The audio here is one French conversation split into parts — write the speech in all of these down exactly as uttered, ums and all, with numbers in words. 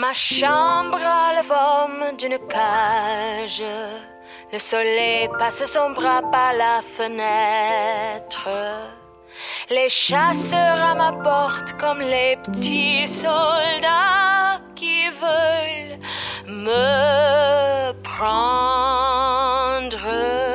Ma chambre a la forme d'une cage. Le soleil passe son bras par la fenêtre. Les chasseurs à ma porte comme les petits soldats qui veulent me prendre.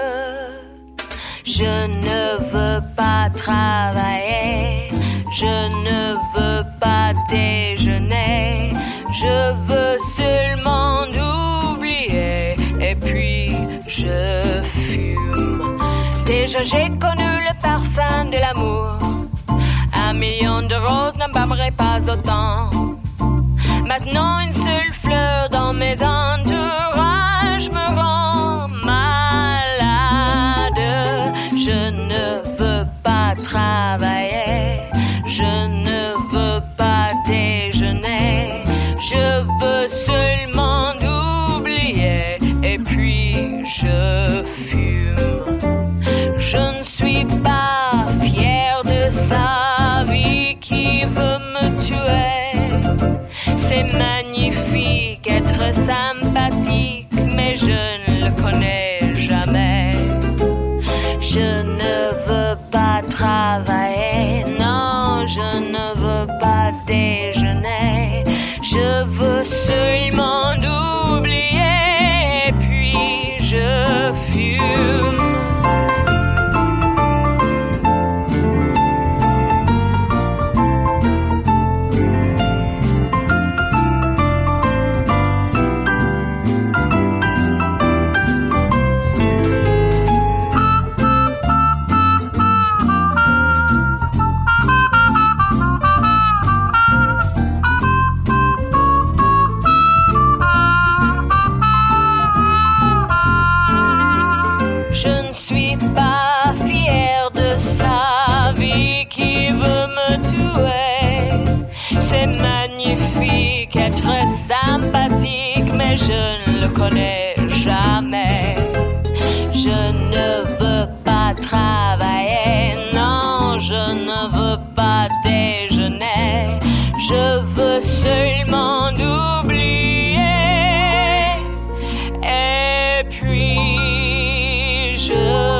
Je ne veux pas travailler, je ne veux pas déjeuner, je veux seulement oublier et puis je fume. Déjà j'ai connu le parfum de l'amour, un million de roses n'embaumerait pas autant. Maintenant une seule fleur dans mes entourages me rend malade. Je ne veux pas travailler, je ne veux pas déjeuner, je veux seulement oublier et puis je fume. Je ne suis pas fière de sa vie qui veut me tuer. C'est magnifique être sympathique, mais je ne le connais jamais. Je ne veux pas travailler, non, je ne veux pas déjeuner. Je veux seulement oublier, puis je fume. Sympathique, mais je ne le connais jamais. Je ne veux pas travailler, non, je ne veux pas déjeuner. Je veux seulement oublier et puis je